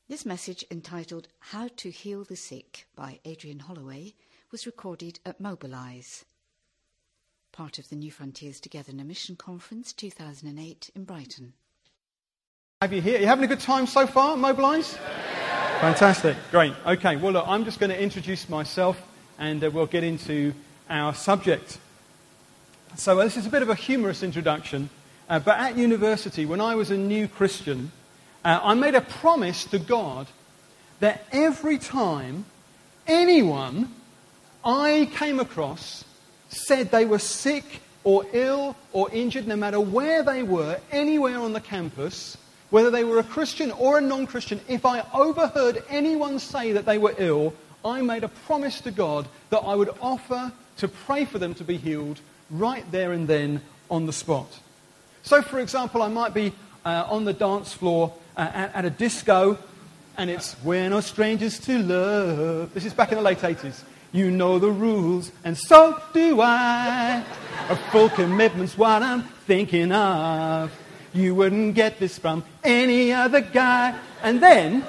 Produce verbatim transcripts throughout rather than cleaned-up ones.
This message, entitled How to Heal the Sick by Adrian Holloway, was recorded at Mobilise, part of the New Frontiers Together in a Mission Conference two thousand eight in Brighton. Have you here? Are you having a good time so far at Mobilise? Yeah. Fantastic. Great. Okay, well, look, I'm just going to introduce myself and uh, we'll get into our subject. So uh, this is a bit of a humorous introduction, uh, but at university, when I was a new Christian, Uh, I made a promise to God that every time anyone I came across said they were sick or ill or injured, no matter where they were, anywhere on the campus, whether they were a Christian or a non-Christian, if I overheard anyone say that they were ill, I made a promise to God that I would offer to pray for them to be healed right there and then on the spot. So, for example, I might be uh, on the dance floor Uh, at, at a disco, and it's "We're no strangers to love." This is back in the late eighties. You know the rules, and so do I. A full commitment's what I'm thinking of. You wouldn't get this from any other guy. And then,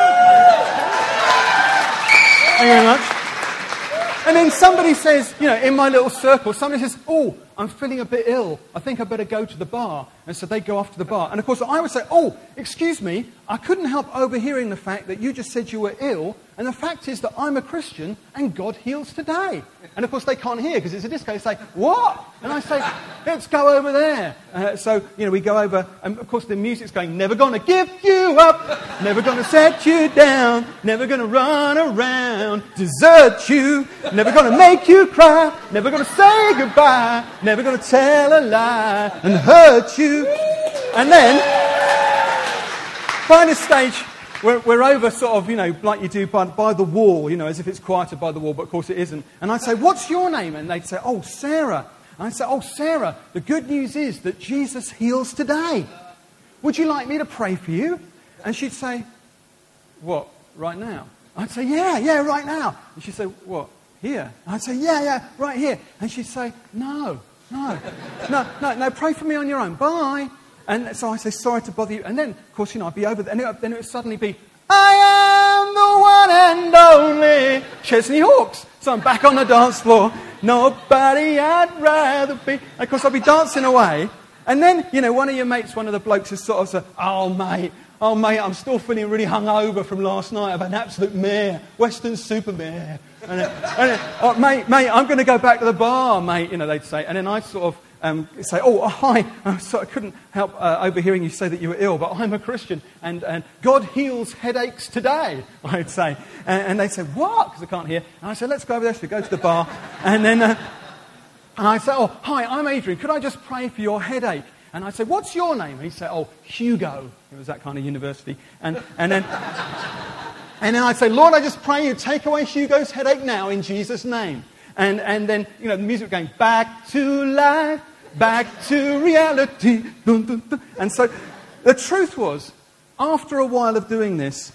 thank you very much. And then somebody says, you know, in my little circle, somebody says, "Oh, I'm feeling a bit ill. I think I better go to the bar." And so they go off to the bar. And of course, I would say, "Oh, excuse me, I couldn't help overhearing the fact that you just said you were ill. And the fact is that I'm a Christian and God heals today." And of course, they can't hear because it's a disco. They say, "What?" And I say, "Let's go over there." Uh, so, you know, we go over. And of course, the music's going, "Never gonna give you up. Never gonna set you down. Never gonna run around, desert you. Never gonna make you cry. Never gonna say goodbye. Never gonna tell a lie and hurt you." And then, by this stage, we're, we're over sort of, you know, like you do by, by the wall, you know, as if it's quieter by the wall, but of course it isn't. And I'd say, "What's your name?" And they'd say, "Oh, Sarah." And I'd say, "Oh, Sarah, the good news is that Jesus heals today. Would you like me to pray for you?" And she'd say, "What, right now?" I'd say, "Yeah, yeah, right now." And she'd say, "What, here?" I'd say, "Yeah, yeah, right here." And she'd say, "No, no, no, no, no, pray for me on your own. Bye." And so I say, "Sorry to bother you." And then, of course, you know, I'd be over there. And it, then it would suddenly be, "I am the one and only Chesney Hawkes." So I'm back on the dance floor. "Nobody I'd rather be." And of course, I'll be dancing away. And then, you know, one of your mates, one of the blokes is sort of say, "Oh, mate, oh, mate, I'm still feeling really hungover from last night. I've had an absolute mare, Western super mare. And, uh, and uh, oh, mate, mate, I'm going to go back to the bar, mate," you know, they'd say. And then I'd sort of um, say, "Oh, hi, I'm sorry, I couldn't help uh, overhearing you say that you were ill, but I'm a Christian, and, and God heals headaches today," I'd say. And, and they'd say, "What?" Because I can't hear. And I say, "Let's go over there." So we go to the bar. And then uh, and I'd say, "Oh, hi, I'm Adrian. Could I just pray for your headache?" And I'd say, "What's your name?" And he'd say, "Oh, Hugo." It was that kind of university. And, and then... And then I'd say, "Lord, I just pray you take away Hugo's headache now in Jesus' name." And and then, you know, the music going, "Back to life, back to reality." Dun, dun, dun. And so the truth was, after a while of doing this,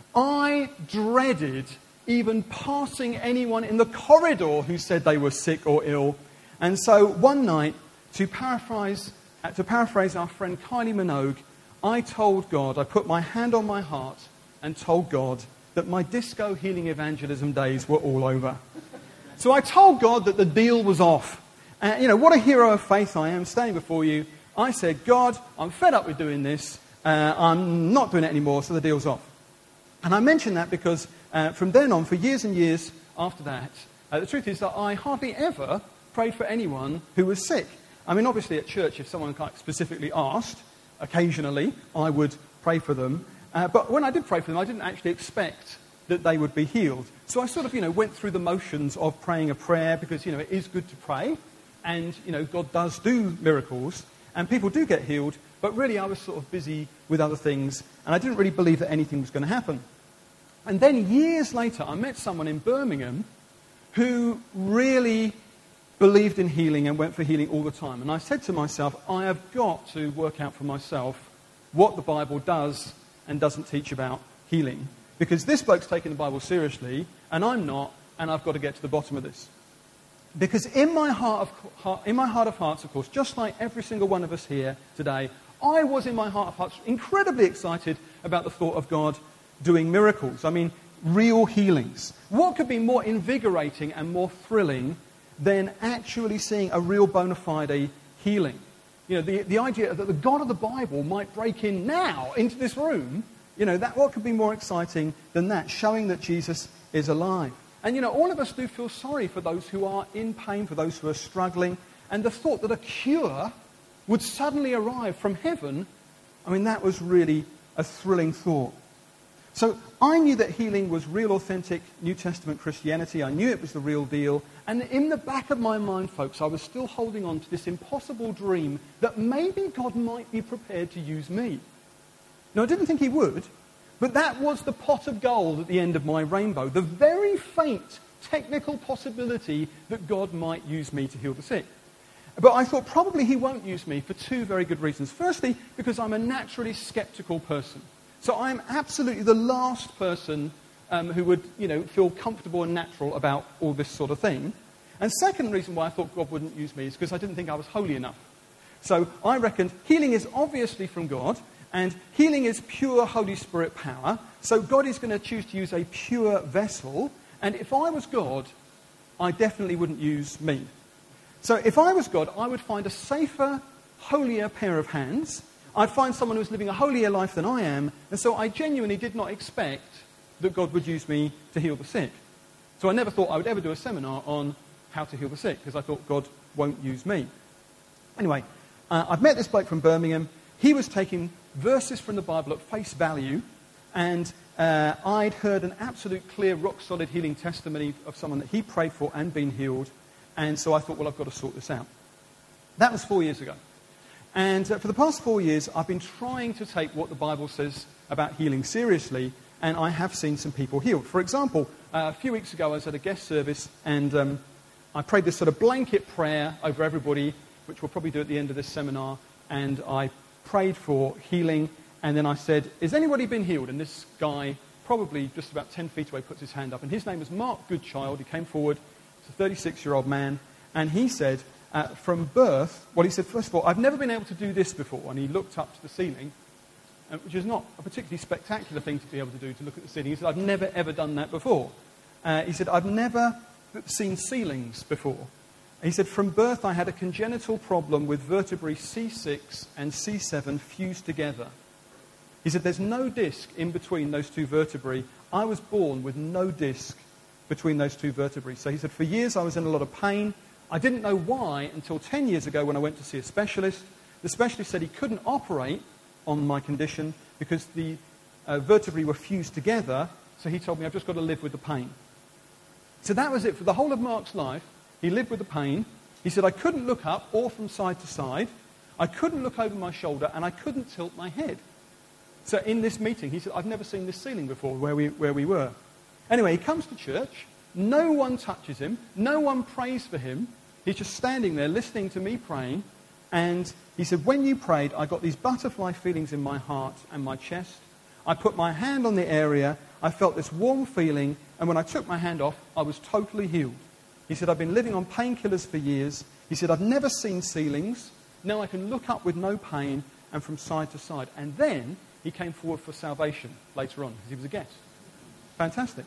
I dreaded even passing anyone in the corridor who said they were sick or ill. And so one night, to paraphrase, to paraphrase our friend Kylie Minogue, I told God, I put my hand on my heart and told God that my disco healing evangelism days were all over. So I told God that the deal was off. And, you know, what a hero of faith I am standing before you. I said, "God, I'm fed up with doing this. Uh, I'm not doing it anymore, so the deal's off." And I mention that because uh, from then on, for years and years after that, uh, the truth is that I hardly ever prayed for anyone who was sick. I mean, obviously at church, if someone specifically asked, occasionally I would pray for them. Uh, but when I did pray for them, I didn't actually expect that they would be healed. So I sort of, you know, went through the motions of praying a prayer because, you know, it is good to pray. And, you know, God does do miracles. And people do get healed. But really, I was sort of busy with other things. And I didn't really believe that anything was going to happen. And then years later, I met someone in Birmingham who really believed in healing and went for healing all the time. And I said to myself, I have got to work out for myself what the Bible does and doesn't teach about healing. Because this bloke's taking the Bible seriously, and I'm not, and I've got to get to the bottom of this. Because in my heart of, heart, in my heart of hearts, of course, just like every single one of us here today, I was in my heart of hearts incredibly excited about the thought of God doing miracles. I mean, real healings. What could be more invigorating and more thrilling than actually seeing a real bona fide healing? You know, the, the idea that the God of the Bible might break in now into this room, you know, that what could be more exciting than that, showing that Jesus is alive. And, you know, all of us do feel sorry for those who are in pain, for those who are struggling. And the thought that a cure would suddenly arrive from heaven, I mean, that was really a thrilling thought. So I knew that healing was real, authentic New Testament Christianity. I knew it was the real deal. And in the back of my mind, folks, I was still holding on to this impossible dream that maybe God might be prepared to use me. Now, I didn't think he would, but that was the pot of gold at the end of my rainbow, the very faint technical possibility that God might use me to heal the sick. But I thought probably he won't use me for two very good reasons. Firstly, because I'm a naturally skeptical person. So I'm absolutely the last person um, who would, you know, feel comfortable and natural about all this sort of thing. And second reason why I thought God wouldn't use me is because I didn't think I was holy enough. So I reckoned healing is obviously from God, and healing is pure Holy Spirit power. So God is going to choose to use a pure vessel. And if I was God, I definitely wouldn't use me. So if I was God, I would find a safer, holier pair of hands. I'd find someone who's living a holier life than I am. And so I genuinely did not expect that God would use me to heal the sick. So I never thought I would ever do a seminar on how to heal the sick, because I thought God won't use me. Anyway, uh, I've met this bloke from Birmingham. He was taking verses from the Bible at face value, and uh, I'd heard an absolute clear, rock-solid healing testimony of someone that he prayed for and been healed. And so I thought, well, I've got to sort this out. That was four years ago. And uh, for the past four years, I've been trying to take what the Bible says about healing seriously, and I have seen some people healed. For example, uh, a few weeks ago, I was at a guest service, and um, I prayed this sort of blanket prayer over everybody, which we'll probably do at the end of this seminar, and I prayed for healing, and then I said, has anybody been healed? And this guy, probably just about ten feet away, puts his hand up, and his name was Mark Goodchild. He came forward. He's a thirty-six-year-old man, and he said, Uh, from birth, well, he said, first of all, I've never been able to do this before. And he looked up to the ceiling, uh, which is not a particularly spectacular thing to be able to do, to look at the ceiling. He said, I've never, ever done that before. Uh, he said, I've never seen ceilings before. And he said, from birth, I had a congenital problem with vertebrae C six and C seven fused together. He said, there's no disc in between those two vertebrae. I was born with no disc between those two vertebrae. So he said, for years, I was in a lot of pain. I didn't know why until ten years ago when I went to see a specialist. The specialist said he couldn't operate on my condition because the uh, vertebrae were fused together. So he told me I've just got to live with the pain. So that was it. For the whole of Mark's life, he lived with the pain. He said I couldn't look up or from side to side. I couldn't look over my shoulder and I couldn't tilt my head. So in this meeting, he said, I've never seen this ceiling before where we, where we were. Anyway, he comes to church. No one touches him. No one prays for him. He's just standing there listening to me praying. And he said, when you prayed, I got these butterfly feelings in my heart and my chest. I put my hand on the area. I felt this warm feeling. And when I took my hand off, I was totally healed. He said, I've been living on painkillers for years. He said, I've never seen ceilings. Now I can look up with no pain and from side to side. And then he came forward for salvation later on because he was a guest. Fantastic.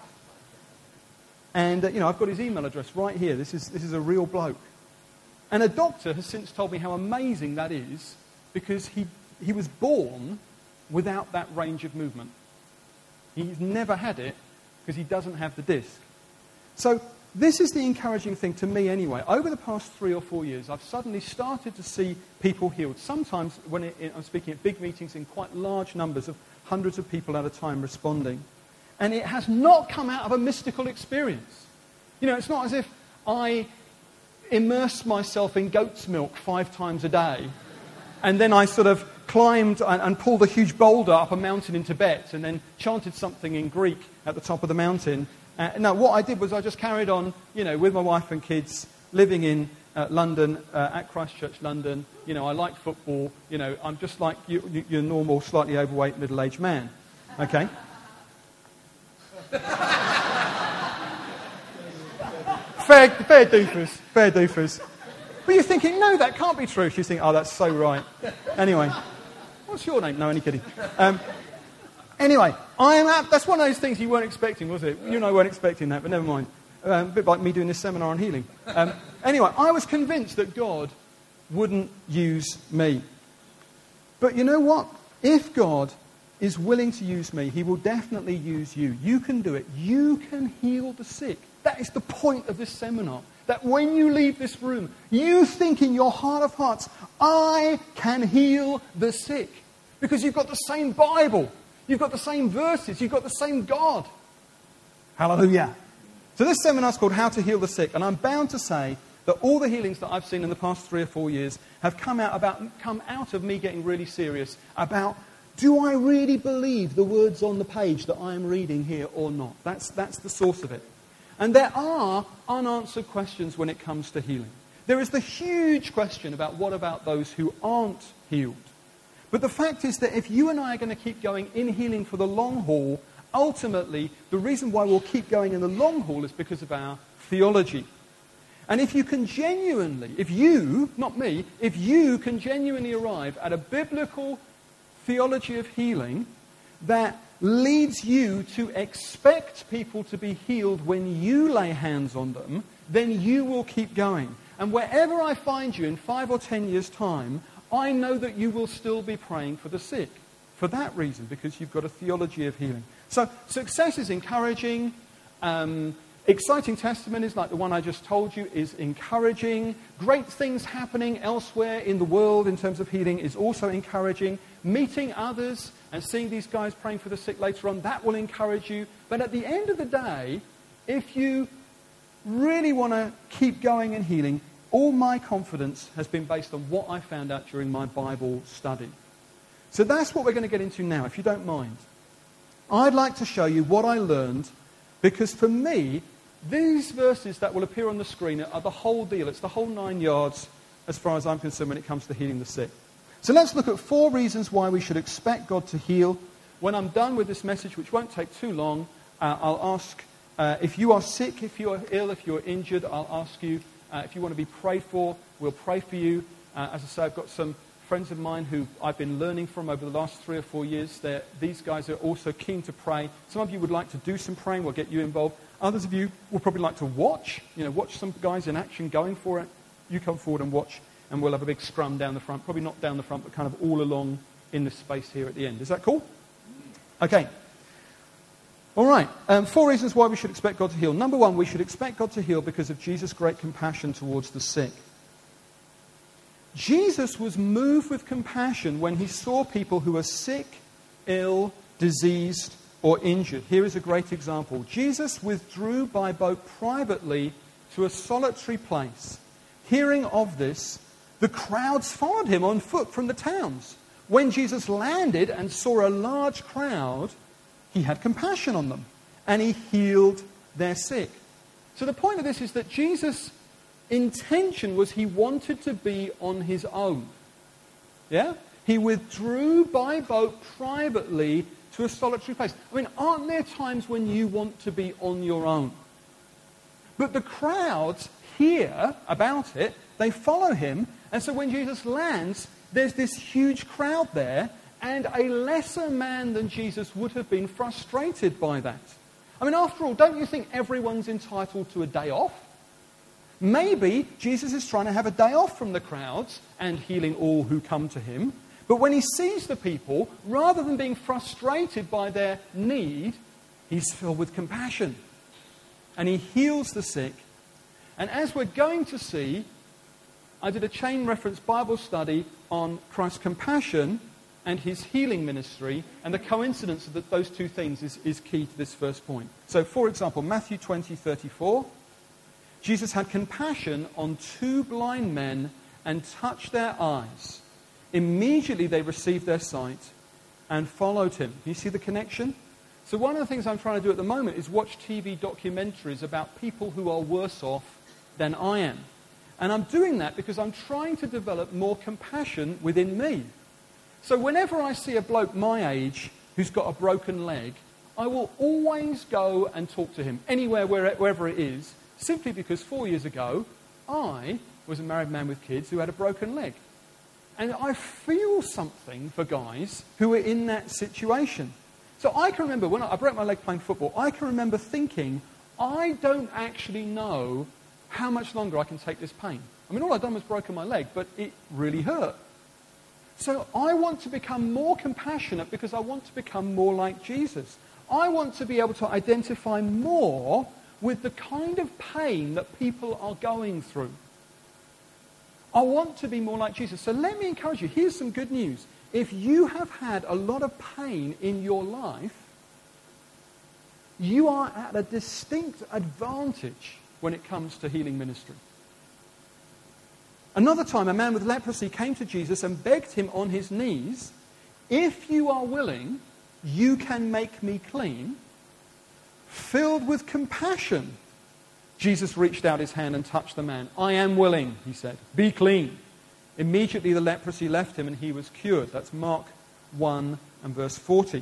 And, uh, you know, I've got his email address right here. This is, this is a real bloke. And a doctor has since told me how amazing that is because he, he was born without that range of movement. He's never had it because he doesn't have the disc. So this is the encouraging thing to me anyway. Over the past three or four years, I've suddenly started to see people healed. Sometimes when it, I'm speaking at big meetings in quite large numbers of hundreds of people at a time responding. And it has not come out of a mystical experience. You know, it's not as if I immerse myself in goat's milk five times a day and then I sort of climbed and, and pulled a huge boulder up a mountain in Tibet and then chanted something in Greek at the top of the mountain. Uh, no, what I did was I just carried on, you know, with my wife and kids, living in uh, London, uh, at Christchurch, London. You know, I like football. You know, I'm just like you, you, your normal, slightly overweight, middle-aged man. Okay? fair, fair doofus, fair doofus. But you're thinking, no, that can't be true. She's thinking, oh, that's so right. Anyway, what's your name? No, only kidding. Um, Anyway, I am at, that's one of those things you weren't expecting, was it? You and I weren't expecting that, but never mind. Um, a bit like me doing this seminar on healing. Um, anyway, I was convinced that God wouldn't use me. But you know what? If God is willing to use me, he will definitely use you. You can do it. You can heal the sick. That is the point of this seminar. That when you leave this room, you think in your heart of hearts, I can heal the sick. Because you've got the same Bible. You've got the same verses. You've got the same God. Hallelujah. So this seminar is called How to Heal the Sick. And I'm bound to say that all the healings that I've seen in the past three or four years have come out, about, come out of me getting really serious about, do I really believe the words on the page that I'm reading here or not? That's, that's the source of it. And there are unanswered questions when it comes to healing. There is the huge question about what about those who aren't healed? But the fact is that if you and I are going to keep going in healing for the long haul, ultimately, the reason why we'll keep going in the long haul is because of our theology. And if you can genuinely, if you, not me, if you can genuinely arrive at a biblical theology of healing that leads you to expect people to be healed when you lay hands on them, then you will keep going. And wherever I find you in five or ten years' time, I know that you will still be praying for the sick. For that reason, because you've got a theology of healing. So success is encouraging. Um, exciting testimonies like the one I just told you is encouraging. Great things happening elsewhere in the world in terms of healing is also encouraging. Meeting others and seeing these guys praying for the sick later on, that will encourage you. But at the end of the day, if you really want to keep going in healing, all my confidence has been based on what I found out during my Bible study. So that's what we're going to get into now, if you don't mind. I'd like to show you what I learned, because for me, these verses that will appear on the screen are the whole deal. It's the whole nine yards as far as I'm concerned when it comes to healing the sick. So let's look at four reasons why we should expect God to heal. When I'm done with this message, which won't take too long, uh, I'll ask uh, if you are sick, if you are ill, if you're injured, I'll ask you uh, if you want to be prayed for. We'll pray for you. Uh, as I say, I've got some friends of mine who I've been learning from over the last three or four years. They're, these guys are also keen to pray. Some of you would like to do some praying. We'll get you involved. Others of you will probably like to watch. You know, watch some guys in action going for it. You come forward and watch, and we'll have a big scrum down the front. Probably not down the front, but kind of all along in this space here at the end. Is that cool? Okay. All right. Um, four reasons why we should expect God to heal. Number one, we should expect God to heal because of Jesus' great compassion towards the sick. Jesus was moved with compassion when he saw people who were sick, ill, diseased, or injured. Here is a great example. Jesus withdrew by boat privately to a solitary place. Hearing of this, the crowds followed him on foot from the towns. When Jesus landed and saw a large crowd, he had compassion on them, and he healed their sick. So the point of this is that Jesus' intention was he wanted to be on his own. Yeah? He withdrew by boat privately to a solitary place. I mean, aren't there times when you want to be on your own? But the crowds hear about it, they follow him, and so when Jesus lands, there's this huge crowd there, and a lesser man than Jesus would have been frustrated by that. I mean, after all, don't you think everyone's entitled to a day off? Maybe Jesus is trying to have a day off from the crowds and healing all who come to him. But when he sees the people, rather than being frustrated by their need, he's filled with compassion. And he heals the sick. And as we're going to see, I did a chain reference Bible study on Christ's compassion and his healing ministry. And the coincidence of those two things is, is key to this first point. So, for example, Matthew twenty thirty-four. Jesus had compassion on two blind men and touched their eyes. Immediately they received their sight and followed him. You see the connection? So one of the things I'm trying to do at the moment is watch T V documentaries about people who are worse off than I am. And I'm doing that because I'm trying to develop more compassion within me. So whenever I see a bloke my age who's got a broken leg, I will always go and talk to him, anywhere, wherever it is, simply because four years ago, I was a married man with kids who had a broken leg. And I feel something for guys who are in that situation. So I can remember, when I, I broke my leg playing football, I can remember thinking, I don't actually know how much longer I can take this pain. I mean, all I'd done was broken my leg, but it really hurt. So I want to become more compassionate because I want to become more like Jesus. I want to be able to identify more with the kind of pain that people are going through. I want to be more like Jesus. So let me encourage you. Here's some good news. If you have had a lot of pain in your life, you are at a distinct advantage when it comes to healing ministry. Another time, a man with leprosy came to Jesus and begged him on his knees, "If you are willing, you can make me clean." Filled with compassion, Jesus reached out his hand and touched the man. "I am willing," he said. "Be clean." Immediately the leprosy left him and he was cured. That's Mark one and verse forty.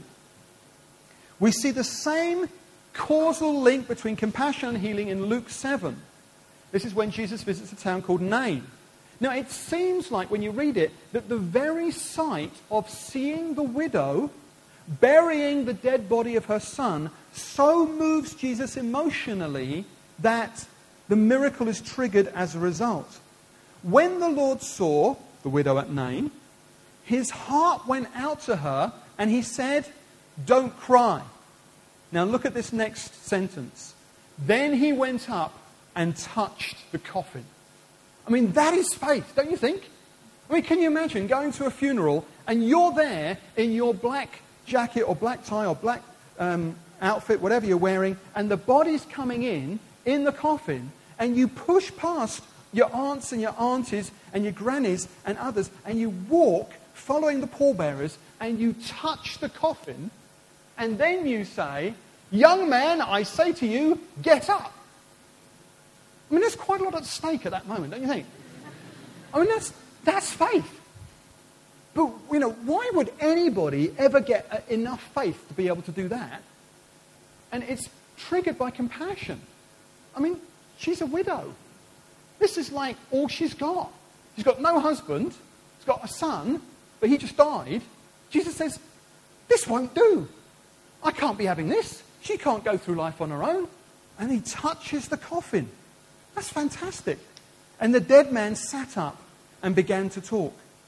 We see the same causal link between compassion and healing in Luke seven. This is when Jesus visits a town called Nain. Now, it seems like when you read it that the very sight of seeing the widow burying the dead body of her son so moves Jesus emotionally that the miracle is triggered as a result. When the Lord saw the widow at Nain, his heart went out to her and he said, "Don't cry." Now look at this next sentence. "Then he went up and touched the coffin." I mean, that is faith, don't you think? I mean, can you imagine going to a funeral and you're there in your black jacket or black tie or black um, outfit, whatever you're wearing, and the body's coming in, in the coffin, and you push past your aunts and your aunties and your grannies and others, and you walk following the pallbearers, and you touch the coffin, and then you say, "Young man, I say to you, get up." I mean, there's quite a lot at stake at that moment, don't you think? I mean, that's, that's faith. But, you know, why would anybody ever get uh, enough faith to be able to do that? And it's triggered by compassion. I mean, she's a widow. This is like all she's got. She's got no husband. She's got a son, but he just died. Jesus says, "This won't do. I can't be having this. She can't go through life on her own." And he touches the coffin. That's fantastic. And the dead man sat up and began to talk.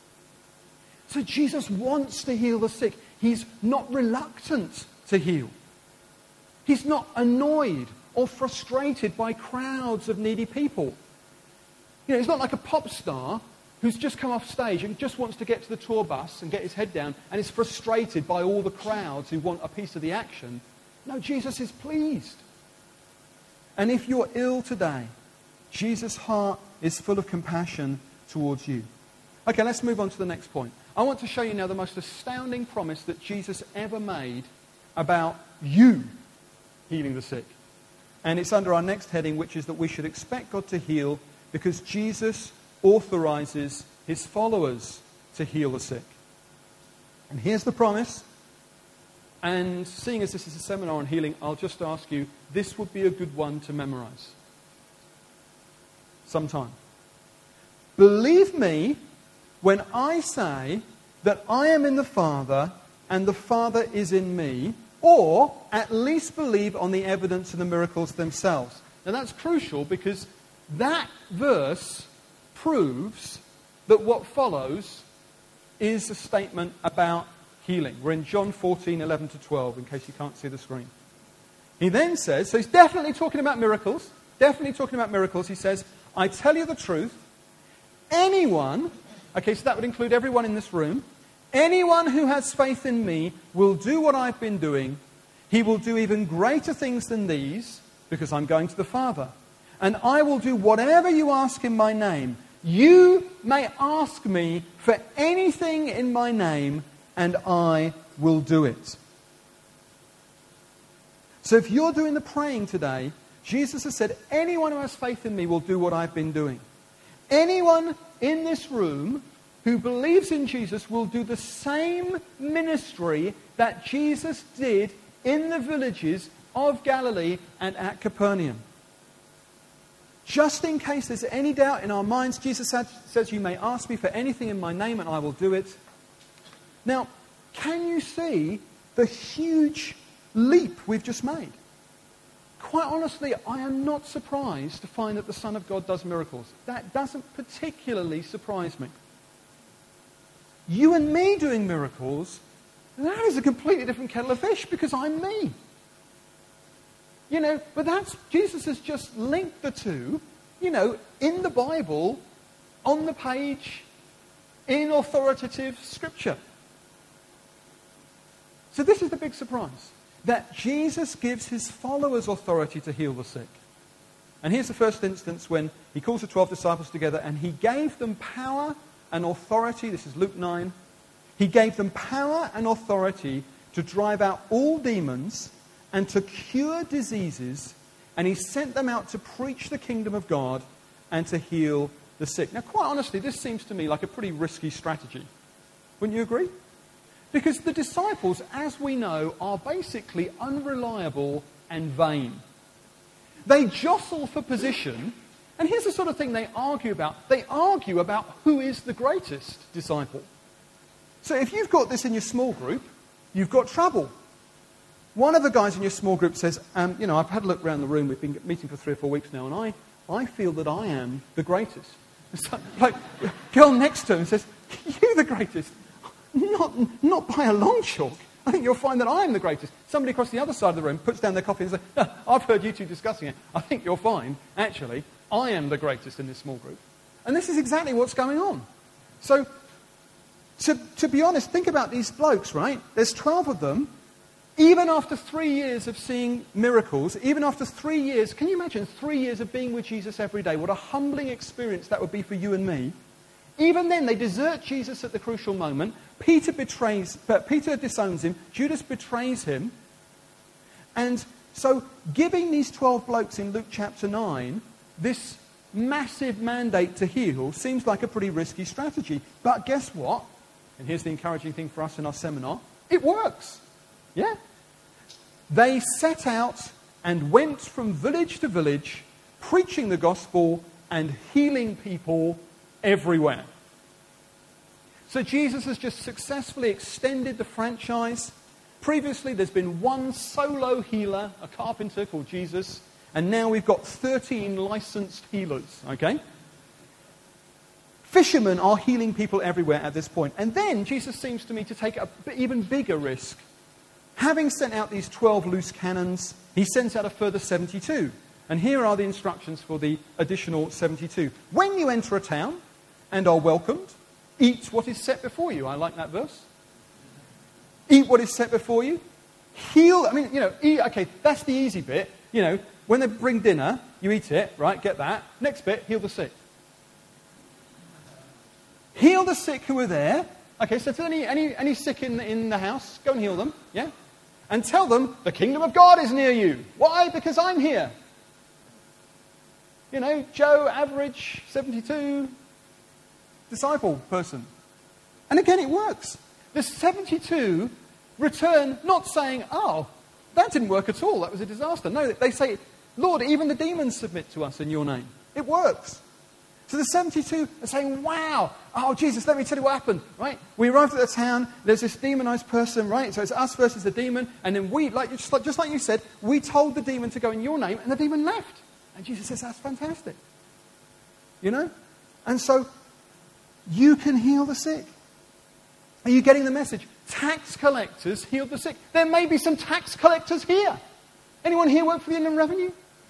So Jesus wants to heal the sick. He's not reluctant to heal. He's not annoyed or frustrated by crowds of needy people. You know, he's not like a pop star who's just come off stage and just wants to get to the tour bus and get his head down and is frustrated by all the crowds who want a piece of the action. No, Jesus is pleased. And if you're ill today, Jesus' heart is full of compassion towards you. Okay, let's move on to the next point. I want to show you now the most astounding promise that Jesus ever made about you healing the sick. And it's under our next heading, which is that we should expect God to heal because Jesus authorizes his followers to heal the sick. And here's the promise. And seeing as this is a seminar on healing, I'll just ask you, this would be a good one to memorize sometime. Believe me when I say that I am in the Father and the Father is in me, or at least believe on the evidence of the miracles themselves. Now that's crucial because that verse proves that what follows is a statement about healing. We're in John fourteen, eleven to twelve, in case you can't see the screen. He then says, so he's definitely talking about miracles, definitely talking about miracles. He says, "I tell you the truth, anyone," okay, so that would include everyone in this room, "anyone who has faith in me will do what I've been doing. He will do even greater things than these, because I'm going to the Father. And I will do whatever you ask in my name. You may ask me for anything in my name, and I will do it." So if you're doing the praying today, Jesus has said, anyone who has faith in me will do what I've been doing. Anyone in this room who believes in Jesus will do the same ministry that Jesus did in the villages of Galilee and at Capernaum. Just in case there's any doubt in our minds, Jesus says, "You may ask me for anything in my name and I will do it." Now, can you see the huge leap we've just made. Quite honestly, I am not surprised to find that the Son of God does miracles. That doesn't particularly surprise me. You and me doing miracles, that is a completely different kettle of fish because I'm me. You know, but that's, Jesus has just linked the two, you know, in the Bible, on the page, in authoritative scripture. So this is the big surprise, that Jesus gives his followers authority to heal the sick. And here's the first instance when he calls the twelve disciples together and he gave them power and authority. This is Luke nine. He gave them power and authority to drive out all demons and to cure diseases, and he sent them out to preach the kingdom of God and to heal the sick. Now, quite honestly, this seems to me like a pretty risky strategy. Wouldn't you agree? Because the disciples, as we know, are basically unreliable and vain. They jostle for position, and here's the sort of thing they argue about. They argue about who is the greatest disciple. So if you've got this in your small group, you've got trouble. One of the guys in your small group says, um, you know, I've had a look around the room, we've been meeting for three or four weeks now, and I, I feel that I am the greatest. So, like, the girl next to him says, you're the greatest. Not, not by a long chalk. I think you'll find that I'm the greatest. Somebody across the other side of the room puts down their coffee and says, oh, I've heard you two discussing it. I think you'll find, actually, I am the greatest in this small group. And this is exactly what's going on. So, to, to be honest, think about these blokes, right? There's twelve of them. Even after three years of seeing miracles, even after three years, can you imagine three years of being with Jesus every day? What a humbling experience that would be for you and me. Even then, they desert Jesus at the crucial moment. Peter betrays, but Peter disowns him. Judas betrays him. And so, giving these twelve blokes in Luke chapter nine this massive mandate to heal seems like a pretty risky strategy. But guess what? And here's the encouraging thing for us in our seminar. It works. Yeah. They set out and went from village to village, preaching the gospel and healing people everywhere. So Jesus has just successfully extended the franchise. Previously, there's been one solo healer, a carpenter called Jesus, and now we've got thirteen licensed healers, okay? Fishermen are healing people everywhere at this point. And then Jesus seems to me to take an even bigger risk. Having sent out these twelve loose cannons, he sends out a further seventy-two. And here are the instructions for the additional seventy-two. When you enter a town and are welcomed, eat what is set before you. I like that verse. Eat what is set before you. Heal, I mean, you know, eat, okay, that's the easy bit. You know, when they bring dinner, you eat it, right, get that. Next bit, heal the sick. Heal the sick who are there. Okay, so if there's any, any, any sick in, in the house, go and heal them, yeah? And tell them, the kingdom of God is near you. Why? Because I'm here. You know, Joe, average, seventy-two, disciple person. And again, it works. The seventy-two return not saying, oh, that didn't work at all, that was a disaster. No, they say, Lord, even the demons submit to us in your name. It works. So the seventy-two are saying, wow, oh, Jesus, let me tell you what happened, right? We arrived at the town, there's this demonized person, right? So it's us versus the demon, and then we, like just, like just like you said, we told the demon to go in your name, and the demon left. And Jesus says, that's fantastic. You know? And so, you can heal the sick. Are you getting the message? Tax collectors healed the sick. There may be some tax collectors here. Anyone here work for the Inland Revenue?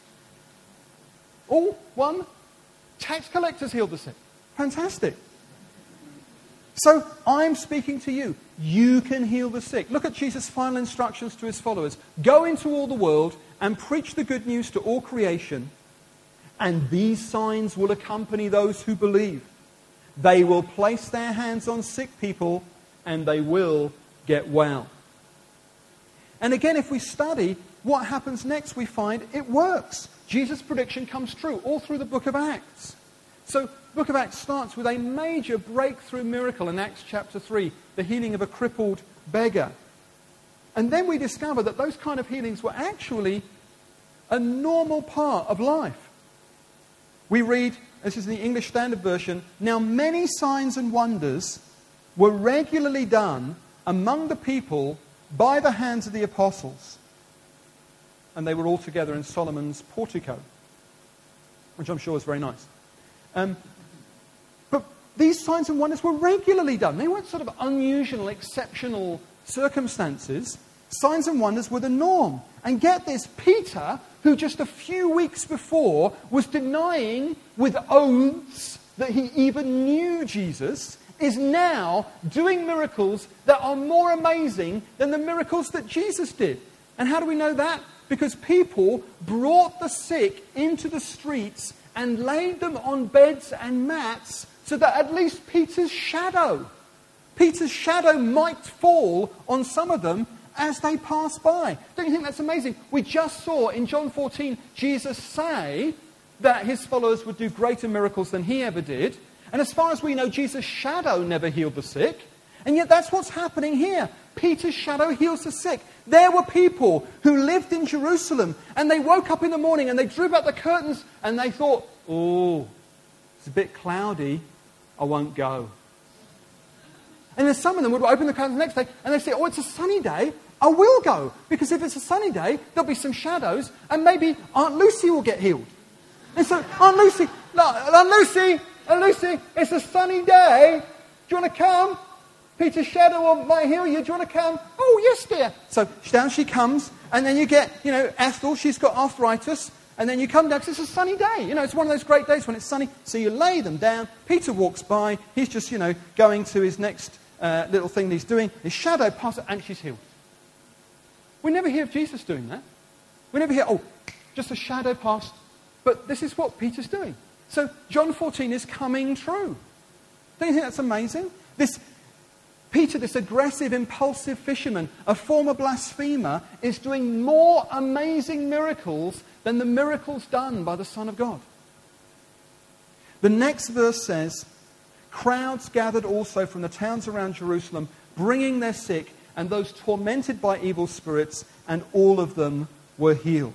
All? One? Tax collectors healed the sick. Fantastic. So, I'm speaking to you. You can heal the sick. Look at Jesus' final instructions to his followers. Go into all the world and preach the good news to all creation. And these signs will accompany those who believe. They will place their hands on sick people and they will get well. And again, if we study what happens next, we find it works. Jesus' prediction comes true all through the book of Acts. So, the book of Acts starts with a major breakthrough miracle in Acts chapter three, the healing of a crippled beggar. And then we discover that those kind of healings were actually a normal part of life. We read, this is in the English Standard Version, now many signs and wonders were regularly done among the people by the hands of the apostles. And they were all together in Solomon's portico, which I'm sure was very nice. Um, but these signs and wonders were regularly done. They weren't sort of unusual, exceptional circumstances. Signs and wonders were the norm. And get this, Peter, who just a few weeks before was denying with oaths that he even knew Jesus, is now doing miracles that are more amazing than the miracles that Jesus did. And how do we know that? Because people brought the sick into the streets and laid them on beds and mats so that at least Peter's shadow, Peter's shadow might fall on some of them as they pass by. Don't you think that's amazing? We just saw in John fourteen Jesus say that his followers would do greater miracles than he ever did. And as far as we know, Jesus' shadow never healed the sick. And yet that's what's happening here. Peter's shadow heals the sick. There were people who lived in Jerusalem and they woke up in the morning and they drew back the curtains and they thought, oh, it's a bit cloudy, I won't go. And then some of them would open the curtains the next day and they say, oh, it's a sunny day, I will go. Because if it's a sunny day, there'll be some shadows and maybe Aunt Lucy will get healed. And so, Aunt Lucy, Aunt Lucy, Aunt Lucy, it's a sunny day, do you want to come? Peter's shadow might heal you. Do you want to come? Oh, yes, dear. So down she comes, and then you get, you know, Ethel, she's got arthritis, and then you come down because it's a sunny day. You know, it's one of those great days when it's sunny. So you lay them down. Peter walks by. He's just, you know, going to his next uh, little thing that he's doing. His shadow passes, and she's healed. We never hear of Jesus doing that. We never hear, oh, just a shadow passed. But this is what Peter's doing. So John fourteen is coming true. Don't you think that's amazing? This Peter, this aggressive, impulsive fisherman, a former blasphemer, is doing more amazing miracles than the miracles done by the Son of God. The next verse says, crowds gathered also from the towns around Jerusalem, bringing their sick and those tormented by evil spirits, and all of them were healed.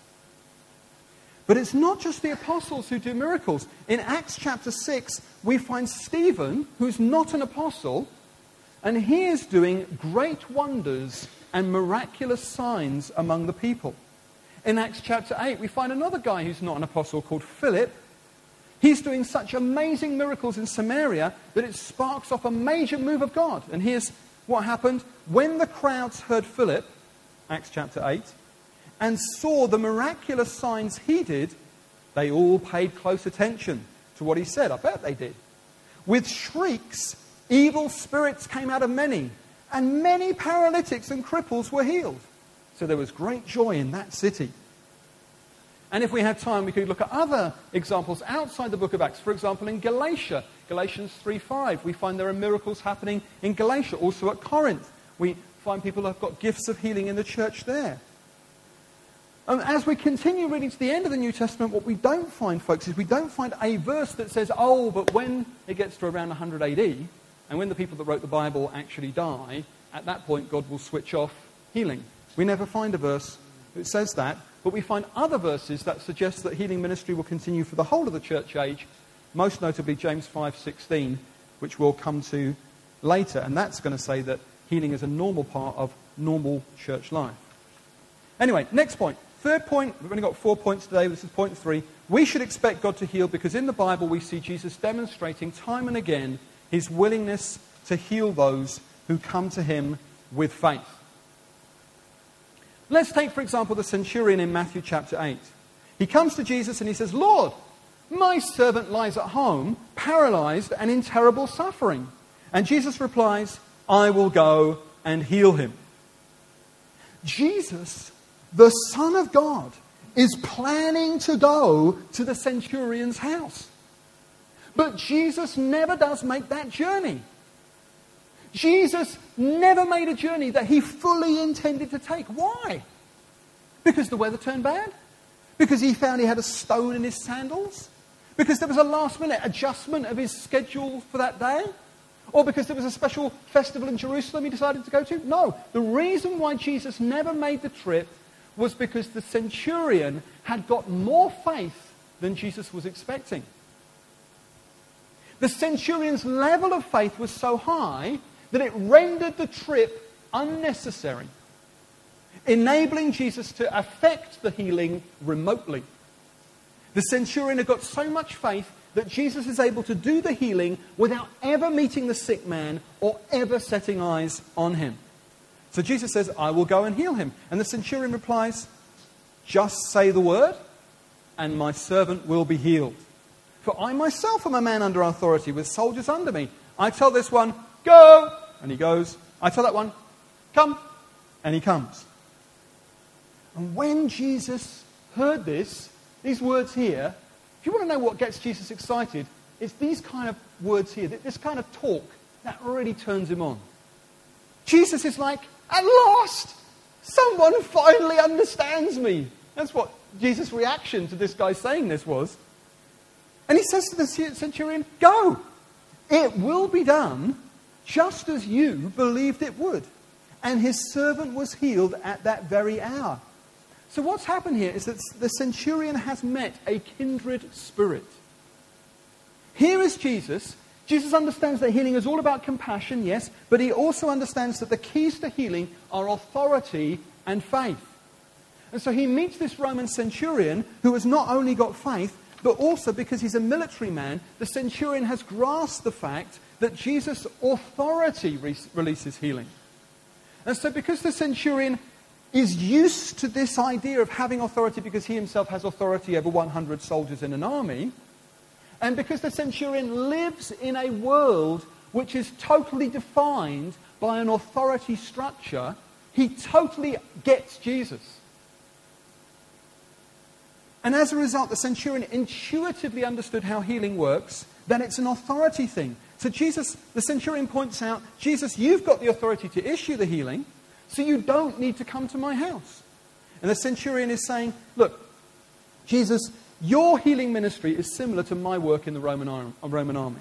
But it's not just the apostles who do miracles. In Acts chapter six, we find Stephen, who's not an apostle, and he is doing great wonders and miraculous signs among the people. In Acts chapter eight, we find another guy who's not an apostle called Philip. He's doing such amazing miracles in Samaria that it sparks off a major move of God. And here's what happened. When the crowds heard Philip, Acts chapter eight, and saw the miraculous signs he did, they all paid close attention to what he said. I bet they did. With shrieks, evil spirits came out of many, and many paralytics and cripples were healed. So there was great joy in that city. And if we had time, we could look at other examples outside the book of Acts. For example, in Galatia, Galatians three five, we find there are miracles happening in Galatia. Also at Corinth, we find people who have got gifts of healing in the church there. And as we continue reading to the end of the New Testament, what we don't find, folks, is we don't find a verse that says, oh, but when it gets to around one hundred A D, and when the people that wrote the Bible actually die, at that point God will switch off healing. We never find a verse that says that, but we find other verses that suggest that healing ministry will continue for the whole of the church age, most notably James five sixteen, which we'll come to later, and that's going to say that healing is a normal part of normal church life. Anyway, next point. Third point, we've only got four points today, this is point three. We should expect God to heal because in the Bible we see Jesus demonstrating time and again his willingness to heal those who come to him with faith. Let's take, for example, the centurion in Matthew chapter eight. He comes to Jesus and he says, Lord, my servant lies at home, paralyzed and in terrible suffering. And Jesus replies, I will go and heal him. Jesus, the Son of God, is planning to go to the centurion's house. But Jesus never does make that journey. Jesus never made a journey that he fully intended to take. Why? Because the weather turned bad? Because he found he had a stone in his sandals? Because there was a last minute adjustment of his schedule for that day? Or because there was a special festival in Jerusalem he decided to go to? No. The reason why Jesus never made the trip was because the centurion had got more faith than Jesus was expecting. The centurion's level of faith was so high that it rendered the trip unnecessary, enabling Jesus to effect the healing remotely. The centurion had got so much faith that Jesus is able to do the healing without ever meeting the sick man or ever setting eyes on him. So Jesus says, I will go and heal him. And the centurion replies, just say the word, and my servant will be healed. For I myself am a man under authority with soldiers under me. I tell this one, go, and he goes. I tell that one, come, and he comes. And when Jesus heard this, these words here, if you want to know what gets Jesus excited, it's these kind of words here, this kind of talk, that really turns him on. Jesus is like, at last, someone finally understands me. That's what Jesus' reaction to this guy saying this was. And he says to the centurion, go. It will be done just as you believed it would. And his servant was healed at that very hour. So what's happened here is that the centurion has met a kindred spirit. Here is Jesus. Jesus understands that healing is all about compassion, yes, but he also understands that the keys to healing are authority and faith. And so he meets this Roman centurion who has not only got faith, but also because he's a military man, the centurion has grasped the fact that Jesus' authority re- releases healing. And so because the centurion is used to this idea of having authority because he himself has authority over one hundred soldiers in an army, and because the centurion lives in a world which is totally defined by an authority structure, he totally gets Jesus. And as a result, the centurion intuitively understood how healing works, that it's an authority thing. So Jesus, the centurion points out, Jesus, you've got the authority to issue the healing, so you don't need to come to my house. And the centurion is saying, look, Jesus, your healing ministry is similar to my work in the Roman army. Roman army.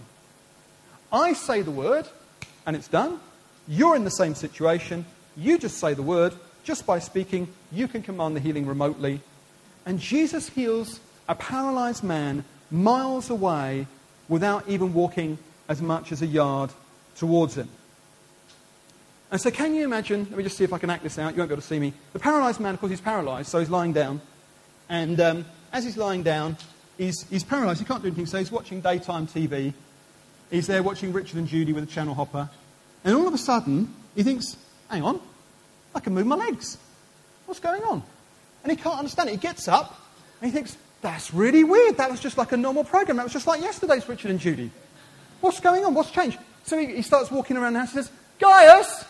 I say the word, and it's done. You're in the same situation. You just say the word. Just by speaking, you can command the healing remotely. And Jesus heals a paralyzed man miles away without even walking as much as a yard towards him. And so can you imagine, let me just see if I can act this out, you won't be able to see me. The paralyzed man, of course, he's paralyzed, so he's lying down. And um, as he's lying down, he's, he's paralyzed, he can't do anything, so he's watching daytime T V. He's there watching Richard and Judy with a channel hopper. And all of a sudden, he thinks, hang on, I can move my legs. What's going on? And he can't understand it. He gets up and he thinks, that's really weird. That was just like a normal program. That was just like yesterday's Richard and Judy. What's going on? What's changed? So he, he starts walking around the house and says, Gaius,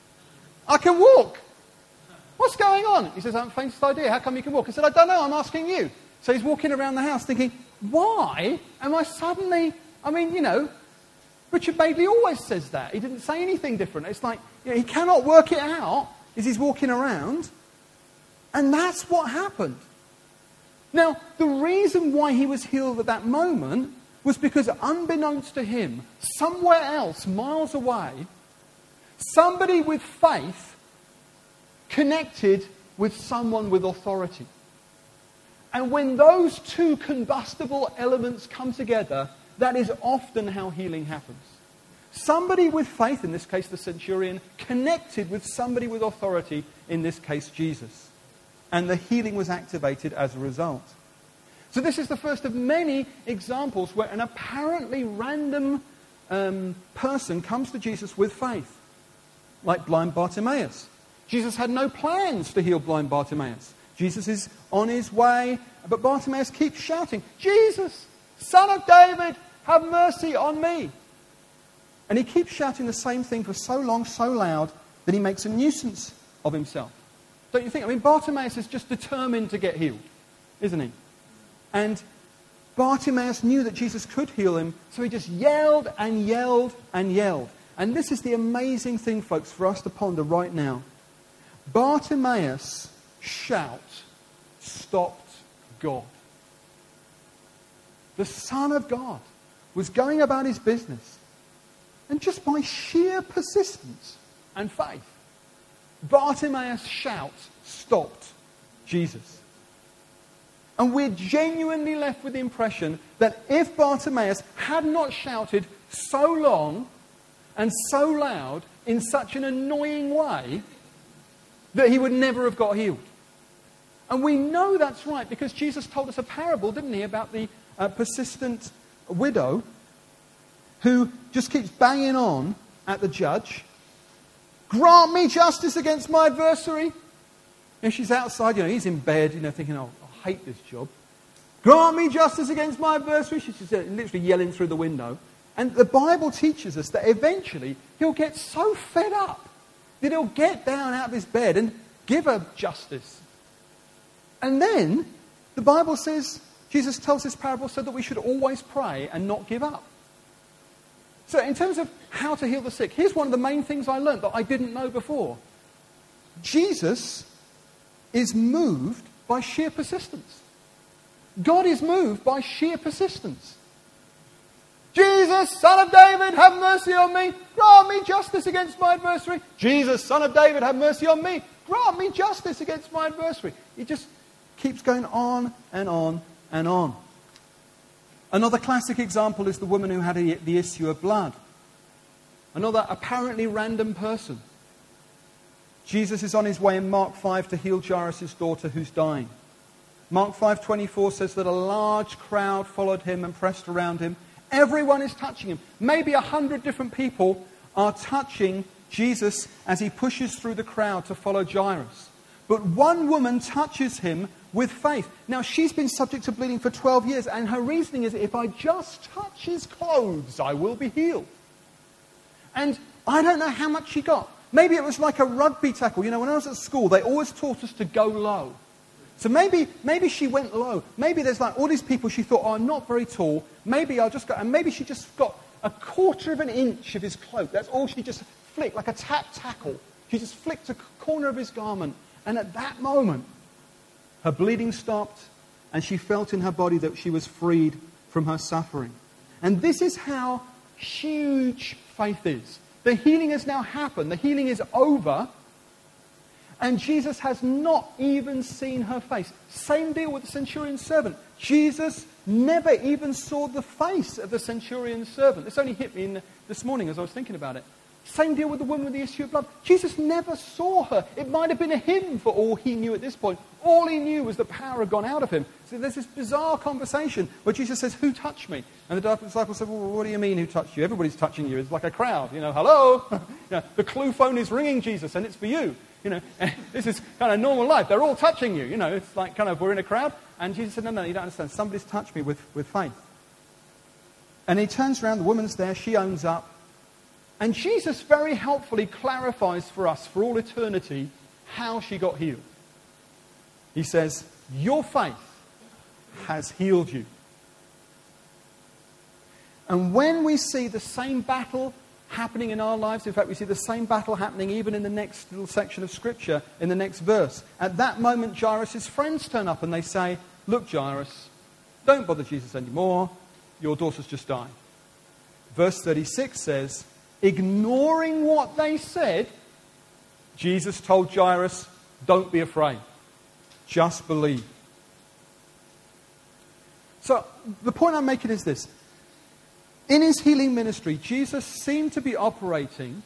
I can walk. What's going on? He says, I haven't the faintest idea. How come you can walk? I said, I don't know. I'm asking you. So he's walking around the house thinking, why am I suddenly, I mean, you know, Richard Madeley always says that. He didn't say anything different. It's like, you know, he cannot work it out as he's walking around. And that's what happened. Now, the reason why he was healed at that moment was because unbeknownst to him, somewhere else, miles away, somebody with faith connected with someone with authority. And when those two combustible elements come together, that is often how healing happens. Somebody with faith, in this case the centurion, connected with somebody with authority, in this case Jesus. And the healing was activated as a result. So this is the first of many examples where an apparently random um, person comes to Jesus with faith. Like blind Bartimaeus. Jesus had no plans to heal blind Bartimaeus. Jesus is on his way, but Bartimaeus keeps shouting, Jesus, Son of David, have mercy on me. And he keeps shouting the same thing for so long, so loud, that he makes a nuisance of himself. Don't you think? I mean, Bartimaeus is just determined to get healed, isn't he? And Bartimaeus knew that Jesus could heal him, so he just yelled and yelled and yelled. And this is the amazing thing, folks, for us to ponder right now. Bartimaeus' shout stopped God. The Son of God was going about his business. And just by sheer persistence and faith, Bartimaeus' shout stopped Jesus. And we're genuinely left with the impression that if Bartimaeus had not shouted so long and so loud, in such an annoying way that he would never have got healed. And we know that's right because Jesus told us a parable, didn't he, about the uh, persistent widow who just keeps banging on at the judge. Grant me justice against my adversary. And she's outside, you know, he's in bed, you know, thinking, oh, I hate this job. Grant me justice against my adversary. She's just literally yelling through the window. And the Bible teaches us that eventually he'll get so fed up that he'll get down out of his bed and give her justice. And then the Bible says, Jesus tells this parable so that we should always pray and not give up. So in terms of how to heal the sick, here's one of the main things I learned that I didn't know before. Jesus is moved by sheer persistence. God is moved by sheer persistence. Jesus, Son of David, have mercy on me. Grant me justice against my adversary. Jesus, Son of David, have mercy on me. Grant me justice against my adversary. He just keeps going on and on and on. Another classic example is the woman who had a, the issue of blood. Another apparently random person. Jesus is on his way in Mark five to heal Jairus' daughter who's dying. Mark five twenty-four says that a large crowd followed him and pressed around him. Everyone is touching him. Maybe a hundred different people are touching Jesus as he pushes through the crowd to follow Jairus. But one woman touches him with faith. Now, she's been subject to bleeding for twelve years, and her reasoning is, if I just touch his clothes, I will be healed. And I don't know how much she got. Maybe it was like a rugby tackle. You know, when I was at school, they always taught us to go low. So maybe maybe she went low. Maybe there's like all these people, she thought, oh, I'm not very tall. Maybe I'll just go. And maybe she just got a quarter of an inch of his cloak. That's all she just flicked, like a tap tackle. She just flicked a corner of his garment. And at that moment, her bleeding stopped, and she felt in her body that she was freed from her suffering. And this is how huge faith is. The healing has now happened. The healing is over. And Jesus has not even seen her face. Same deal with the centurion's servant. Jesus never even saw the face of the centurion's servant. This only hit me in the, this morning as I was thinking about it. Same deal with the woman with the issue of blood. Jesus never saw her. It might have been a him for all he knew at this point. All he knew was the power had gone out of him. So there's this bizarre conversation where Jesus says, who touched me? And the disciples said, well, what do you mean who touched you? Everybody's touching you. It's like a crowd. You know, hello? you know, the clue phone is ringing, Jesus, and it's for you. You know, this is kind of normal life. They're all touching you. You know, it's like kind of we're in a crowd. And Jesus said, no, no, you don't understand. Somebody's touched me with, with faith. And he turns around. The woman's there. She owns up. And Jesus very helpfully clarifies for us, for all eternity, how she got healed. He says, your faith has healed you. And when we see the same battle happening in our lives, in fact, we see the same battle happening even in the next little section of Scripture, in the next verse. At that moment, Jairus' friends turn up and they say, look, Jairus, don't bother Jesus anymore. Your daughter's just died. Verse thirty-six says, ignoring what they said, Jesus told Jairus, don't be afraid. Just believe. So the point I'm making is this. In his healing ministry, Jesus seemed to be operating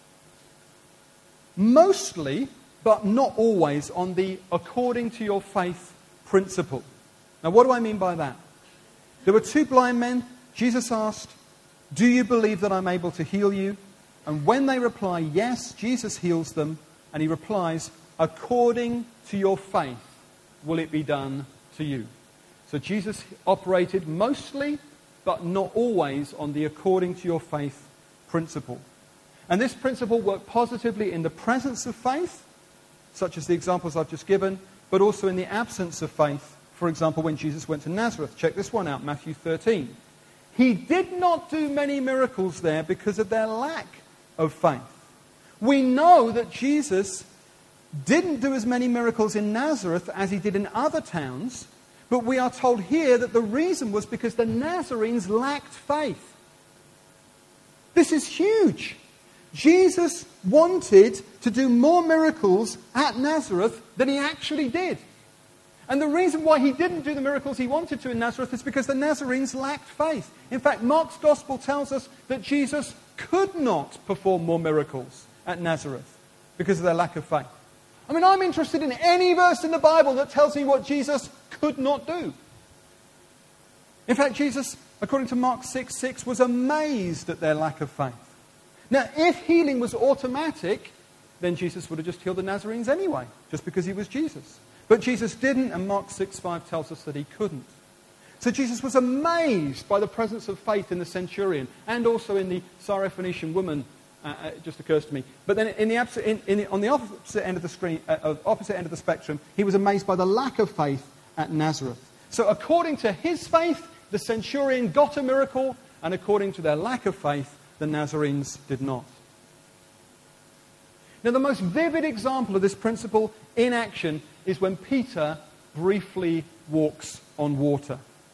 mostly, but not always, on the according to your faith principle. Now, what do I mean by that? There were two blind men. Jesus asked, do you believe that I'm able to heal you? And when they reply, yes, Jesus heals them. And he replies, according to your faith will it be done to you. So Jesus operated mostly, but not always, on the according to your faith principle. And this principle worked positively in the presence of faith, such as the examples I've just given, but also in the absence of faith. For example, when Jesus went to Nazareth. Check this one out, Matthew thirteen. He did not do many miracles there because of their lack of faith. We know that Jesus didn't do as many miracles in Nazareth as he did in other towns, but we are told here that the reason was because the Nazarenes lacked faith. This is huge. Jesus wanted to do more miracles at Nazareth than he actually did. And the reason why he didn't do the miracles he wanted to in Nazareth is because the Nazarenes lacked faith. In fact, Mark's Gospel tells us that Jesus could not perform more miracles at Nazareth because of their lack of faith. I mean, I'm interested in any verse in the Bible that tells me what Jesus could not do. In fact, Jesus, according to Mark six six, was amazed at their lack of faith. Now, if healing was automatic, then Jesus would have just healed the Nazarenes anyway, just because he was Jesus. But Jesus didn't, and Mark six five tells us that he couldn't. So Jesus was amazed by the presence of faith in the centurion, and also in the Syrophoenician woman. Uh, it just occurs to me. But then in the abs- in, in the, on the opposite end of the screen, uh, opposite end of the spectrum, he was amazed by the lack of faith at Nazareth. So according to his faith, the centurion got a miracle, and according to their lack of faith, the Nazarenes did not. Now, the most vivid example of this principle in action is when Peter briefly walks on water.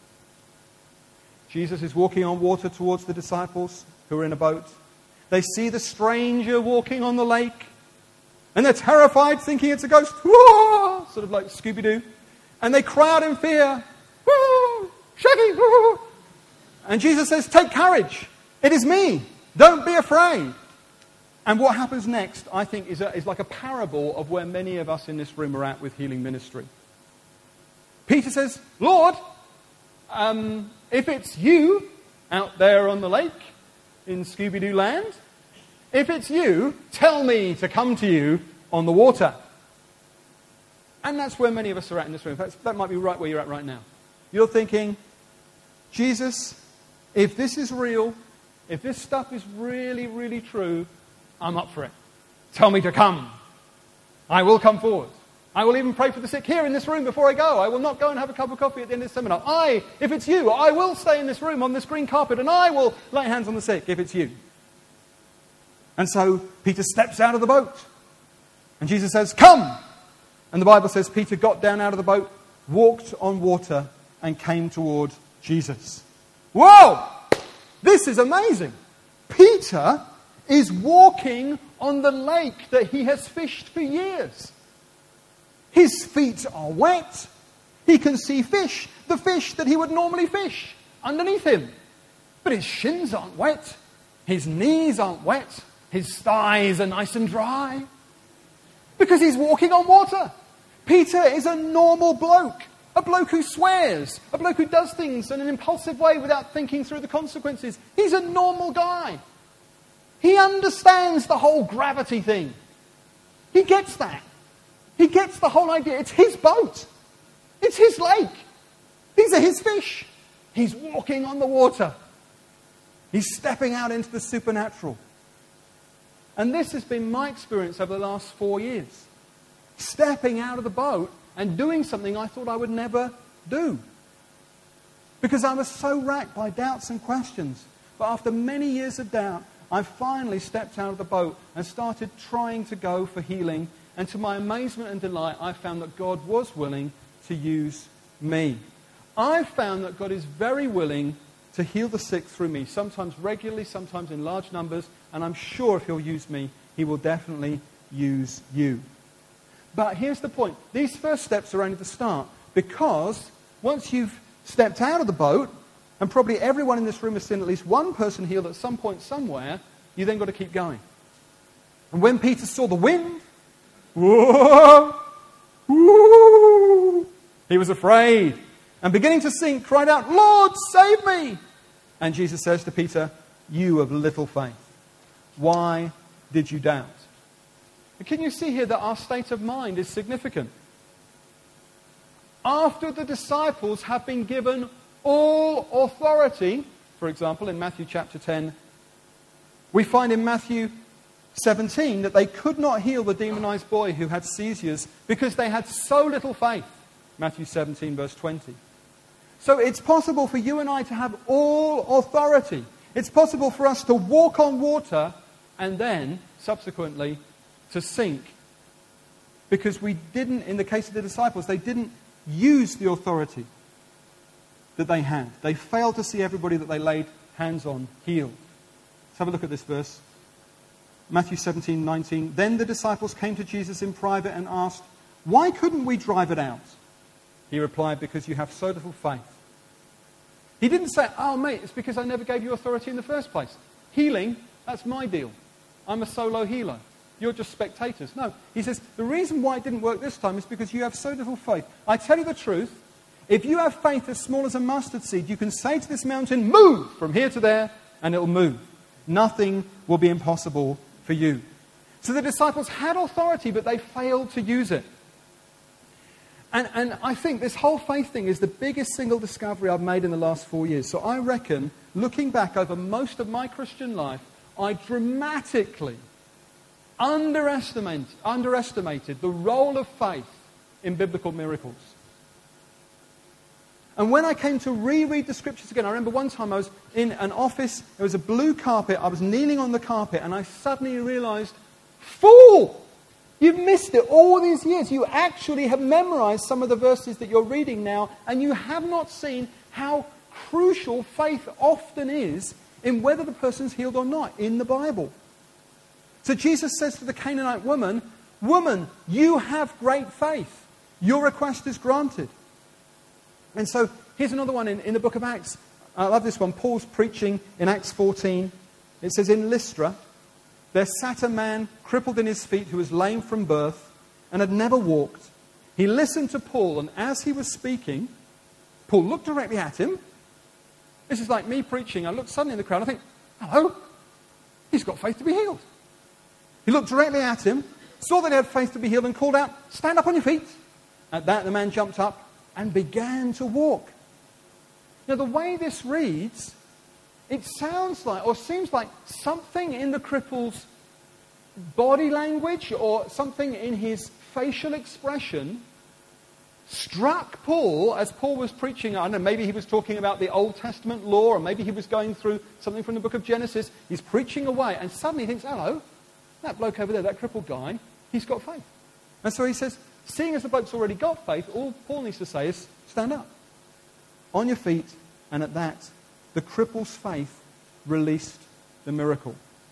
Jesus is walking on water towards the disciples who are in a boat. They see the stranger walking on the lake, and they're terrified, thinking it's a ghost. Whoa! Sort of like Scooby-Doo. And they cry out in fear. Whoa! Shaggy! Whoa! And Jesus says, take courage. It is me. Don't be afraid. And what happens next, I think, is, a, is like a parable of where many of us in this room are at with healing ministry. Peter says, Lord, um, if it's you out there on the lake in Scooby-Doo land, if it's you, tell me to come to you on the water. And that's where many of us are at in this room. In fact, that might be right where you're at right now. You're thinking, Jesus, if this is real, if this stuff is really, really true, I'm up for it. Tell me to come. I will come forward. I will even pray for the sick here in this room before I go. I will not go and have a cup of coffee at the end of this seminar. I, if it's you, I will stay in this room on this green carpet and I will lay hands on the sick if it's you. And so Peter steps out of the boat. And Jesus says, come! And the Bible says Peter got down out of the boat, walked on water, and came toward Jesus. Whoa! This is amazing. Peter is walking on the lake that he has fished for years. His feet are wet. He can see fish, the fish that he would normally fish, underneath him. But his shins aren't wet. His knees aren't wet. His thighs are nice and dry. Because he's walking on water. Peter is a normal bloke. A bloke who swears. A bloke who does things in an impulsive way without thinking through the consequences. He's a normal guy. He understands the whole gravity thing. He gets that. He gets the whole idea. It's his boat. It's his lake. These are his fish. He's walking on the water. He's stepping out into the supernatural. And this has been my experience over the last four years. Stepping out of the boat and doing something I thought I would never do. Because I was so racked by doubts and questions. But after many years of doubt, I finally stepped out of the boat and started trying to go for healing. And to my amazement and delight, I found that God was willing to use me. I found that God is very willing to heal the sick through me, sometimes regularly, sometimes in large numbers. And I'm sure if he'll use me, he will definitely use you. But here's the point. These first steps are only the start. Because once you've stepped out of the boat, and probably everyone in this room has seen at least one person healed at some point somewhere, you then got to keep going. And when Peter saw the wind, whoa, whoa, he was afraid. And beginning to sink, cried out, Lord, save me! And Jesus says to Peter, you of little faith, why did you doubt? And can you see here that our state of mind is significant? After the disciples have been given all authority, for example, in Matthew chapter ten, we find in Matthew seventeen that they could not heal the demonized boy who had seizures because they had so little faith. Matthew seventeen, verse twenty. So it's possible for you and I to have all authority. It's possible for us to walk on water and then, subsequently, to sink. Because we didn't, in the case of the disciples, they didn't use the authority that they had. They failed to see everybody that they laid hands on healed. Let's have a look at this verse. Matthew seventeen, nineteen. Then the disciples came to Jesus in private and asked, why couldn't we drive it out? He replied, because you have so little faith. He didn't say, oh mate, it's because I never gave you authority in the first place. Healing, that's my deal. I'm a solo healer. You're just spectators. No. He says, the reason why it didn't work this time is because you have so little faith. I tell you the truth, if you have faith as small as a mustard seed, you can say to this mountain, move from here to there, and it'll move. Nothing will be impossible for you. So the disciples had authority, but they failed to use it. And, and I think this whole faith thing is the biggest single discovery I've made in the last four years. So I reckon, looking back over most of my Christian life, I dramatically underestimate, underestimated the role of faith in biblical miracles. And when I came to reread the scriptures again, I remember one time I was in an office, there was a blue carpet, I was kneeling on the carpet, and I suddenly realized, fool! You've missed it all these years. You actually have memorized some of the verses that you're reading now, and you have not seen how crucial faith often is in whether the person's healed or not in the Bible. So Jesus says to the Canaanite woman, woman, you have great faith. Your request is granted. And so here's another one in, in the book of Acts. I love this one. Paul's preaching in Acts fourteen. It says, in Lystra, there sat a man crippled in his feet who was lame from birth and had never walked. He listened to Paul, and as he was speaking, Paul looked directly at him. This is like me preaching. I looked suddenly in the crowd. I think, hello, he's got faith to be healed. He looked directly at him, saw that he had faith to be healed, and called out, stand up on your feet. At that, the man jumped up and began to walk. Now, the way this reads, it sounds like, or seems like, something in the cripple's body language or something in his facial expression struck Paul as Paul was preaching. I don't know, maybe he was talking about the Old Testament law, or maybe he was going through something from the book of Genesis. He's preaching away, and suddenly he thinks, hello, that bloke over there, that crippled guy, he's got faith. And so he says, seeing as the bloke's already got faith, all Paul needs to say is, stand up on your feet. And at that, the cripple's faith released the miracle.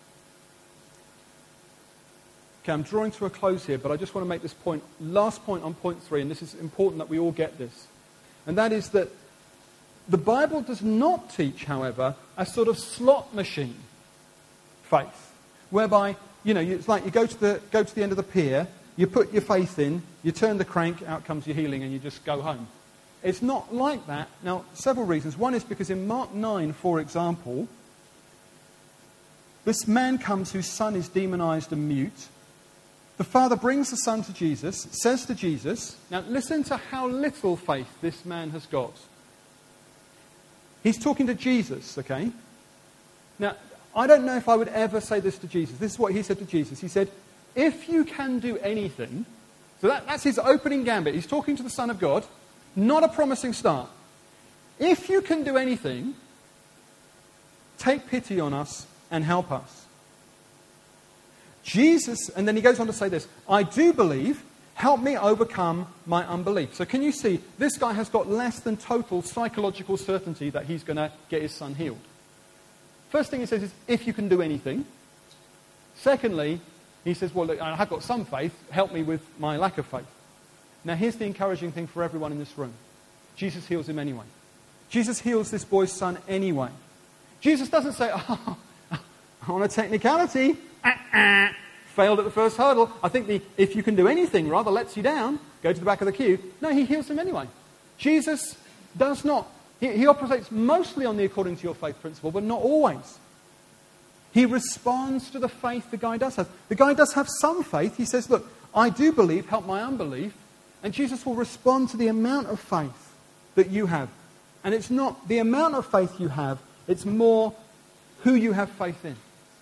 Okay, I'm drawing to a close here, but I just want to make this point, last point on point three, and this is important that we all get this. And that is that the Bible does not teach, however, a sort of slot machine faith, whereby, you know, it's like you go to the, go to the end of the pier, you put your faith in, you turn the crank, out comes your healing, and you just go home. It's not like that. Now, several reasons. One is because in Mark nine, for example, this man comes whose son is demonized and mute. The father brings the son to Jesus, says to Jesus, now listen to how little faith this man has got. He's talking to Jesus, okay? Now, I don't know if I would ever say this to Jesus. This is what he said to Jesus. He said, if you can do anything, so that, that's his opening gambit. He's talking to the Son of God. Not a promising start. If you can do anything, take pity on us and help us. Jesus, and then he goes on to say this, I do believe, help me overcome my unbelief. So can you see, this guy has got less than total psychological certainty that he's going to get his son healed. First thing he says is, if you can do anything. Secondly, he says, well, look, I've got some faith, help me with my lack of faith. Now, here's the encouraging thing for everyone in this room. Jesus heals him anyway. Jesus heals this boy's son anyway. Jesus doesn't say, oh, on a technicality, uh, uh, failed at the first hurdle. I think the if you can do anything rather lets you down. Go to the back of the queue. No, he heals him anyway. Jesus does not. He, he operates mostly on the according to your faith principle, but not always. He responds to the faith the guy does have. The guy does have some faith. He says, look, I do believe, help my unbelief. And Jesus will respond to the amount of faith that you have. And it's not the amount of faith you have, it's more who you have faith in.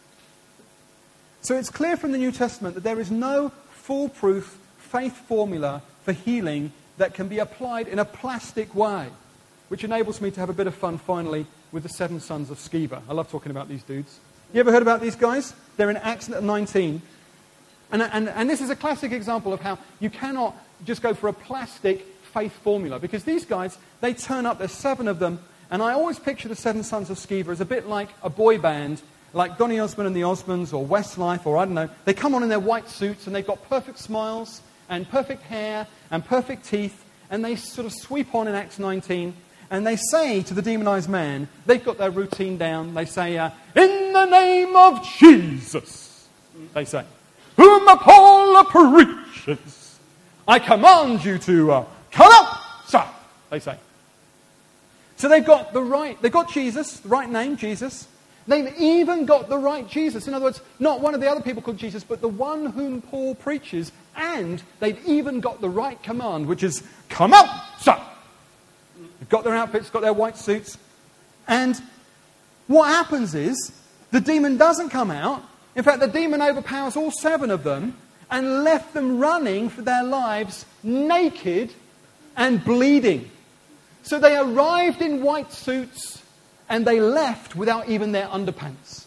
So it's clear from the New Testament that there is no foolproof faith formula for healing that can be applied in a plastic way, which enables me to have a bit of fun finally with the seven sons of Sceva. I love talking about these dudes. You ever heard about these guys? They're in Acts nineteen. And, and, and this is a classic example of how you cannot just go for a plastic faith formula. Because these guys, they turn up, there's seven of them, and I always picture the seven sons of Sceva as a bit like a boy band, like Donny Osmond and the Osmonds, or Westlife, or I don't know. They come on in their white suits, and they've got perfect smiles, and perfect hair, and perfect teeth, and they sort of sweep on in Acts nineteen, and they say to the demonized man, they've got their routine down, they say, uh, in the name of Jesus, they say. whom Apollo preaches, I command you to uh, come up, sir, they say. So they've got the right, they've got Jesus, the right name, Jesus. They've even got the right Jesus. In other words, not one of the other people called Jesus, but the one whom Paul preaches. And they've even got the right command, which is, come out, sir. They've got their outfits, got their white suits. And what happens is, the demon doesn't come out. In fact, the demon overpowers all seven of them and left them running for their lives naked and bleeding. So they arrived in white suits and they left without even their underpants.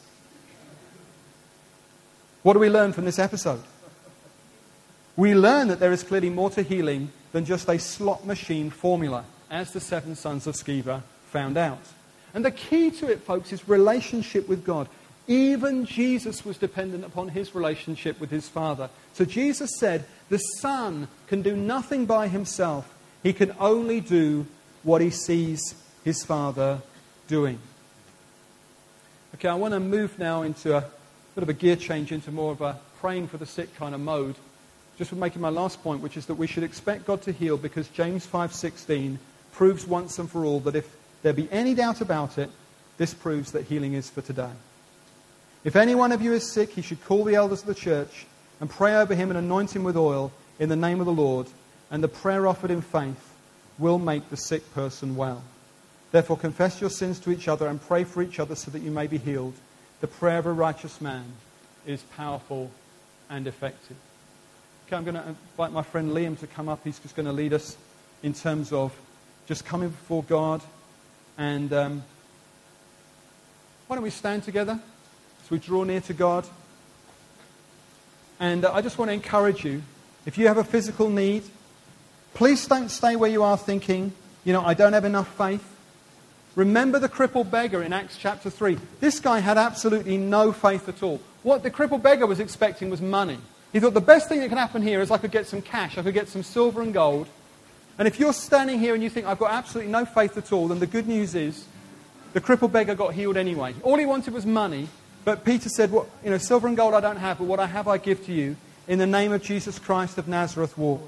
What do we learn from this episode? We learn that there is clearly more to healing than just a slot machine formula, as the seven sons of Sceva found out. And the key to it, folks, is relationship with God. Even Jesus was dependent upon his relationship with his Father. So Jesus said, the Son can do nothing by himself. He can only do what he sees his Father doing. Okay, I want to move now into a bit of a gear change, into more of a praying for the sick kind of mode. Just for making my last point, which is that we should expect God to heal, because James five sixteen proves once and for all that if there be any doubt about it, this proves that healing is for today. If any one of you is sick, he should call the elders of the church and pray over him and anoint him with oil in the name of the Lord, and the prayer offered in faith will make the sick person well. Therefore confess your sins to each other and pray for each other so that you may be healed. The prayer of a righteous man is powerful and effective. Okay, I'm going to invite my friend Liam to come up. He's just going to lead us in terms of just coming before God. And um, why don't we stand together as we draw near to God? And uh, I just want to encourage you, if you have a physical need, please don't stay where you are thinking, you know, I don't have enough faith. Remember the crippled beggar in Acts chapter three. This guy had absolutely no faith at all. What the crippled beggar was expecting was money. He thought the best thing that can happen here is I could get some cash, I could get some silver and gold. And if you're standing here and you think, I've got absolutely no faith at all, then the good news is the crippled beggar got healed anyway. All he wanted was money, but Peter said, well, you know, silver and gold I don't have, but what I have I give to you. In the name of Jesus Christ of Nazareth, walk.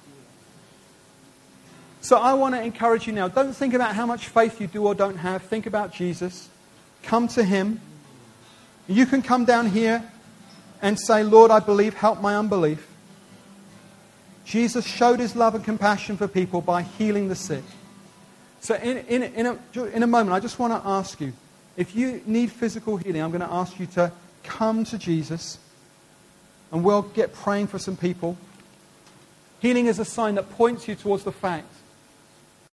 So I want to encourage you now, don't think about how much faith you do or don't have. Think about Jesus. Come to him. You can come down here and say, Lord, I believe, help my unbelief. Jesus showed his love and compassion for people by healing the sick. So in, in, in, a, in a moment, I just want to ask you, if you need physical healing, I'm going to ask you to come to Jesus and we'll get praying for some people. Healing is a sign that points you towards the fact